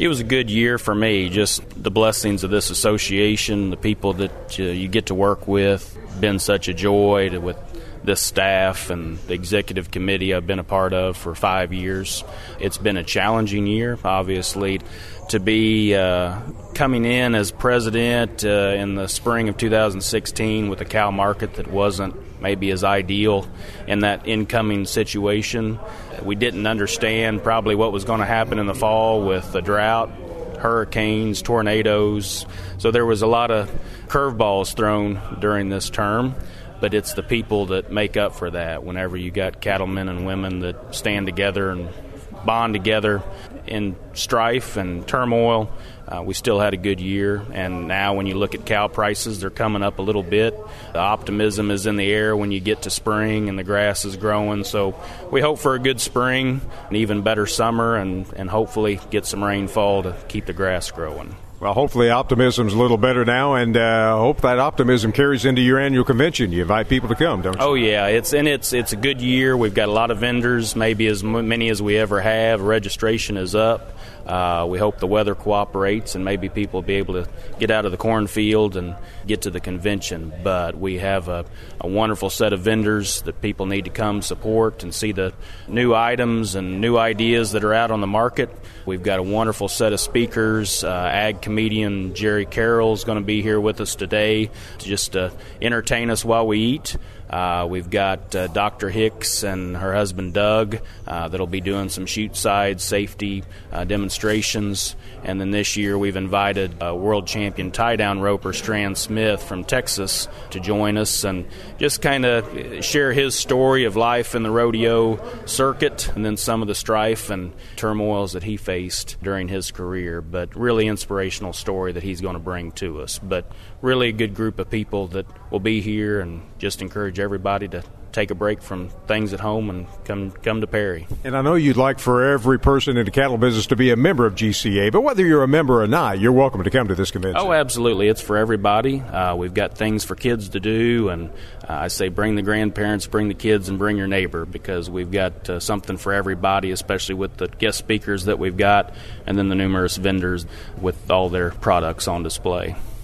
It was a good year for me, just the blessings of this association, the people that you get to work with. Been such a joy with this staff and the executive committee I've been a part of for 5 years. It's been a challenging year, obviously, to be coming in as president in the spring of 2016 with a cow market that wasn't maybe as ideal in that incoming situation. We didn't understand probably what was going to happen in the fall with the drought, hurricanes, tornadoes. So there was a lot of curveballs thrown during this term. But it's the people that make up for that. Whenever you got cattlemen and women that stand together and bond together in strife and turmoil, we still had a good year. And now when you look at cow prices, they're coming up a little bit. The optimism is in the air when you get to spring and the grass is growing. So we hope for a good spring, an even better summer, and hopefully get some rainfall to keep the grass growing. Well, hopefully optimism's a little better now, and hope that optimism carries into your annual convention. You invite people to come, don't you? Oh, yeah. It's a good year. We've got a lot of vendors, maybe as many as we ever have. Registration is up. We hope the weather cooperates and maybe people will be able to get out of the cornfield and get to the convention. But we have a wonderful set of vendors that people need to come support and see the new items and new ideas that are out on the market. We've got a wonderful set of speakers. Ag comedian Jerry Carroll is going to be here with us today to just entertain us while we eat. We've got Dr. Hicks and her husband Doug that'll be doing some chute-side safety demonstrations. And then this year we've invited world champion tie-down roper Strand Smith from Texas to join us and just kind of share his story of life in the rodeo circuit and then some of the strife and turmoils that he faced during his career. But really inspirational story that he's going to bring to us. But really a good group of people that will be here, and just encourage everybody to take a break from things at home and come to Perry. And I know you'd like for every person in the cattle business to be a member of GCA, but whether you're a member or not, you're welcome to come to this convention. Oh, absolutely. It's for everybody. We've got things for kids to do, and I say bring the grandparents, bring the kids, and bring your neighbor, because we've got something for everybody, especially with the guest speakers that we've got and then the numerous vendors with all their products on display.